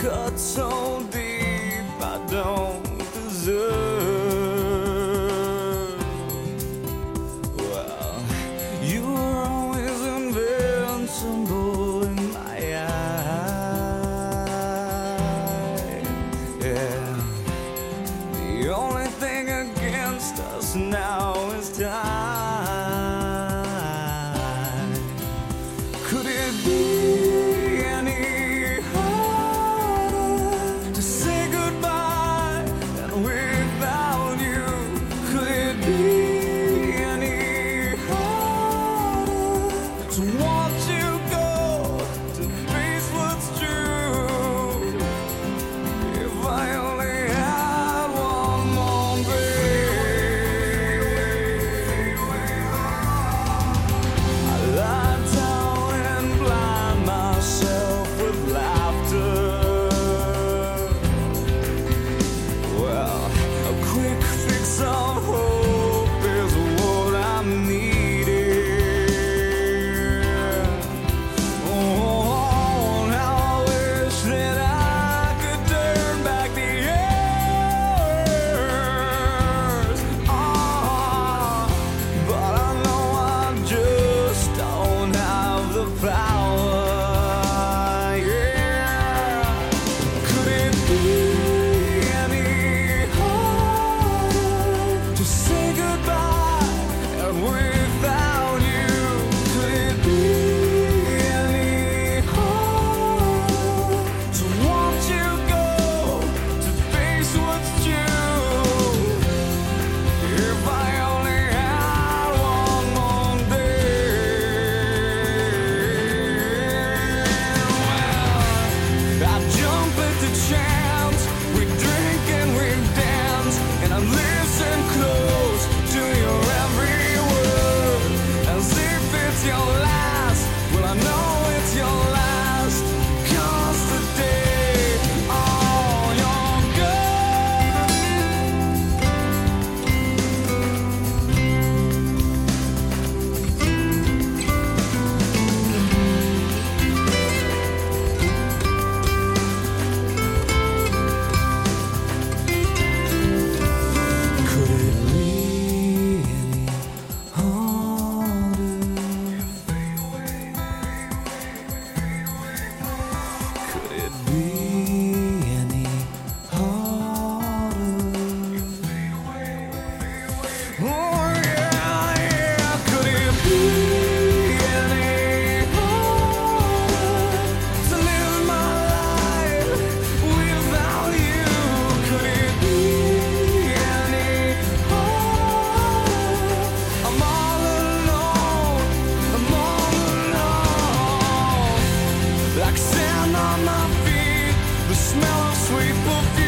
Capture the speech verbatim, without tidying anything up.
cut so deep I don't deserve. Well, you were always invincible in my eyes. Yeah, the only thing against us now is time. Could it be any harder to say goodbye and without you? Could it be any harder to watch you go, to face what's true? If I only had one more day, I lie down and blind myself with laughter. Well, a quick fix of hope is what I'm needing. Oh, now I wish that I could turn back the years. Ah, but I know I just don't have the power. Yeah, could it be any harder to say goodbye and without you? Could it be any harder to watch you go, to face what's true? If I only had one more day, well, I'd jump at the chance. We drink and we dance, and I listen close to your every word, as if it's your last. Well, I know it's your last, 'cause today, oh, you're gone. Could it be any harder? Could it be any harder? Oh yeah, yeah. Could it be any harder to live my life without you? Could it be any harder? I'm all alone, I'm all alone, like sand on my feet, the smell of sweet perfume.